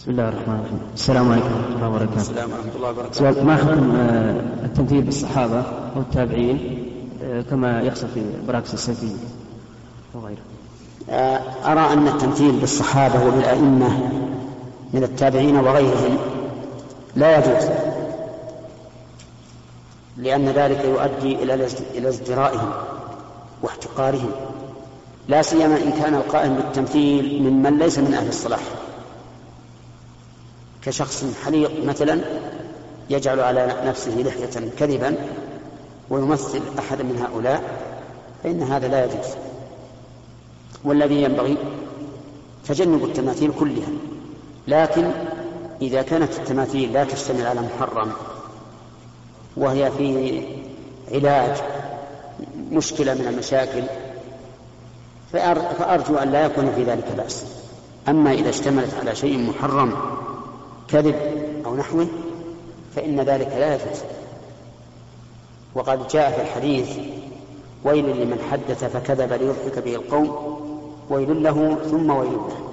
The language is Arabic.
بسم الله الرحمن الرحيم. السلام عليكم ورحمة الله وبركاته. السلام ورحمة الله وبركاته. سؤال: ما حكم التمثيل بالصحابة أو التابعين كما يحصل في براكس السيفية وغيره؟ أرى أن التمثيل بالصحابة وبالأئمة من التابعين وغيرهم لا يجوز، لأن ذلك يؤدي إلى ازدرائهم واحتقارهم، لا سيما إن كان القائم بالتمثيل ممن ليس من أهل الصلاح، كشخص حليق مثلا يجعل على نفسه لحية كذبا ويمثل أحد من هؤلاء، فإن هذا لا يجوز. والذي ينبغي تجنب التماثيل كلها، لكن إذا كانت التماثيل لا تشتمل على محرم وهي في علاج مشكلة من المشاكل فأرجو أن لا يكون في ذلك بأس. أما إذا اشتملت على شيء محرم كذب أو نحوه فإن ذلك لا يجوز. وقد جاء في الحديث: ويل لمن حدث فكذب ليضحك به القوم، ويل له ثم ويل له.